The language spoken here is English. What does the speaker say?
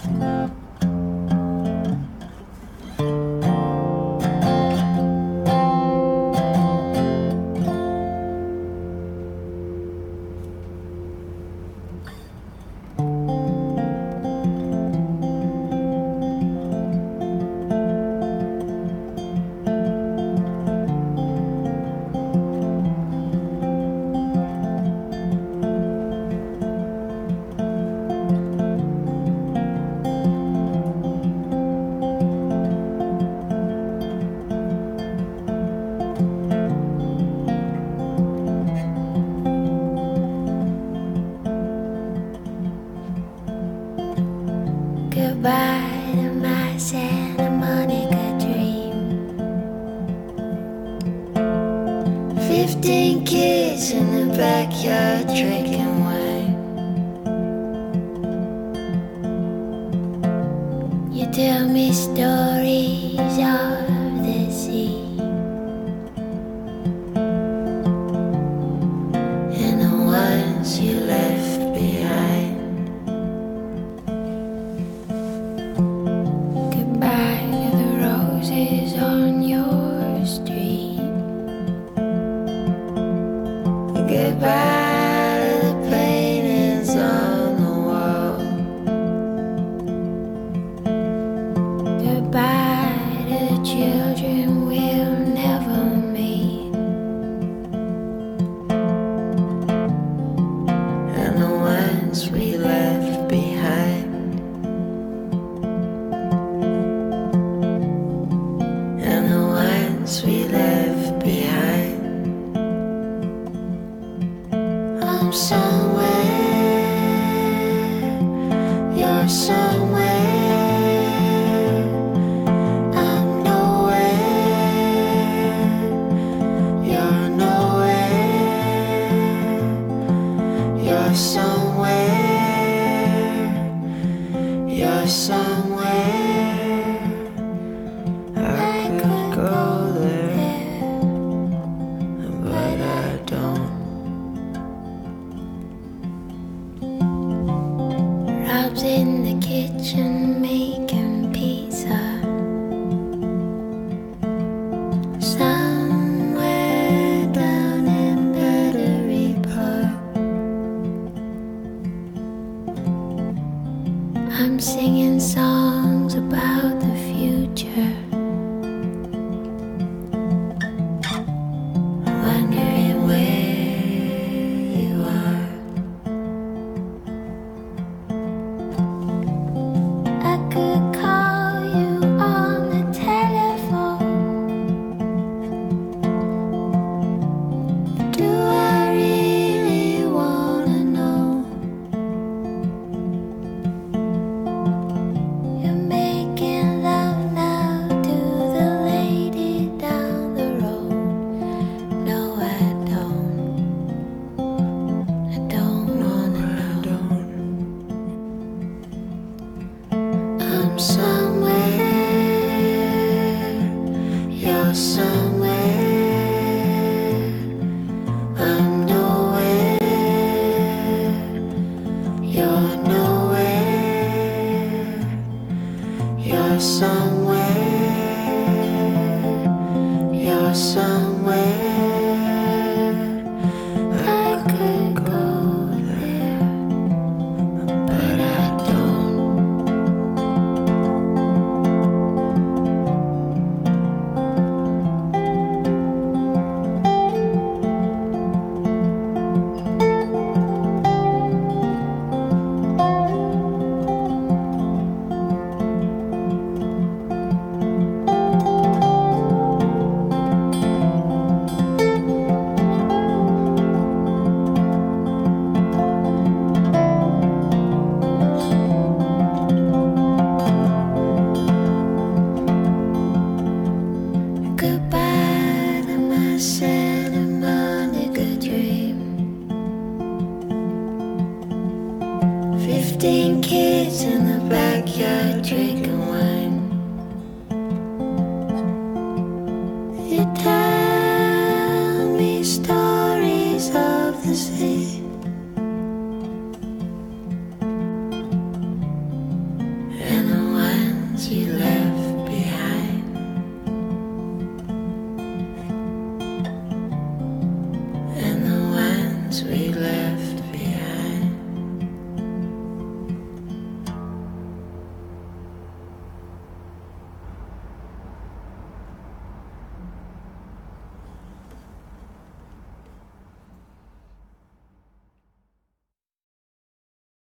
Goodbye to my Santa Monica dream. 15 kids in the backyard drinking wine. You tell me stories of the sea and the ones you left behind. On your street. Goodbye to the paintings on the wall. Goodbye to the children we'll never meet, and the ones we left behind. We left behind. I'm somewhere, you're somewhere. I'm nowhere, you're nowhere. You're somewhere, you're somewhere. I could go there, but I don't. Rob's in the kitchen making pizza. Somewhere down in Battery Park. I'm singing songs about the future. Wondering where you are. I could call you on the telephone. Do I really wanna know? You're making love now to the lady down the road. No, I don't wanna know. I'm somewhere, you're somewhere. I'm nowhere, you're nowhere. You're somewhere, you're somewhere. I could go there, but I don't. Goodbye to my Santa Monica dream. 15 kids in the backyard drinking wine.